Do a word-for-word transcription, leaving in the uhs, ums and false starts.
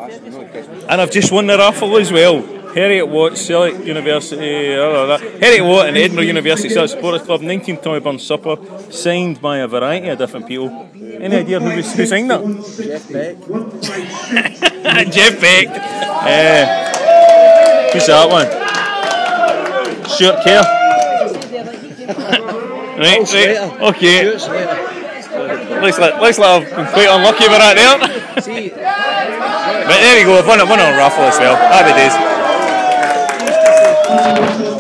And I've just won the raffle as well. Heriot Watt, Celtic University, uh, Heriot Watt and Edinburgh University Celtic Supporters Club, nineteenth Tommy Burns Supper, signed by a variety of different people. Any idea who, who signed that? Jeff Beck. Jeff Beck. Uh, who's that one? Stuart Kerr. Right, right, okay. Looks like, looks like I've been quite unlucky with that there. But there you go, I've won a, won a raffle as well. Happy days.